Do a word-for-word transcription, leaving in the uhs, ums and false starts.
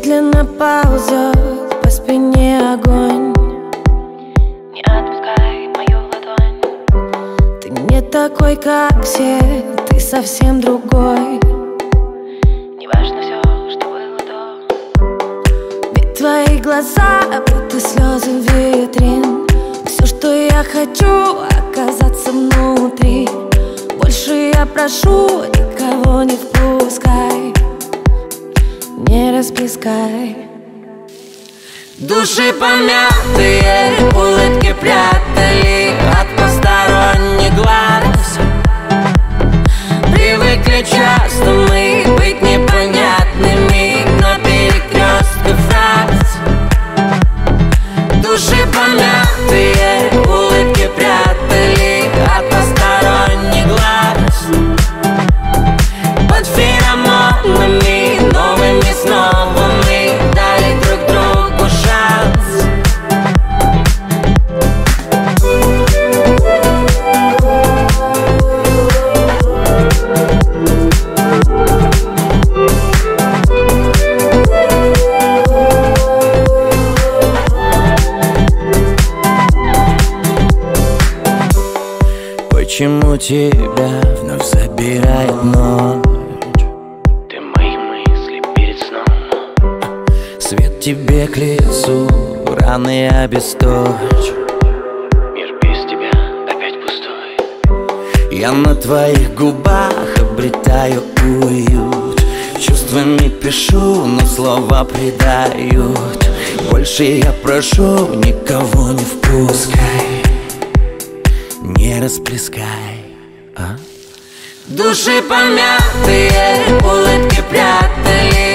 медленно ползет по спине огонь. Не отпускай мою ладонь. Ты не такой, как все, ты совсем другой. Не важно все, что было до. Ведь твои глаза будто слезы витрин. Все, что я хочу, оказаться внутри. Больше я прошу, никого не впускай, не расплескай. Души помятые, улыбки прятали от посторонних глаз. Привыкли часто мы быть непонятными на перекрестке фраз. Души помятые, улыбки прятали от посторонних глаз. Под феромонами новыми снова мы дали друг другу шанс. Почему тебя вновь забирает ночь? Ты мои мысли перед сном. Свет тебе к лицу, раны обесточь. Мир без тебя опять пустой. Я на твоих губах обретаю уют. Чувствами пишу, но слова предают. Больше я прошу, никого не впускай, не расплескай, а? Души помятые, улыбки прятали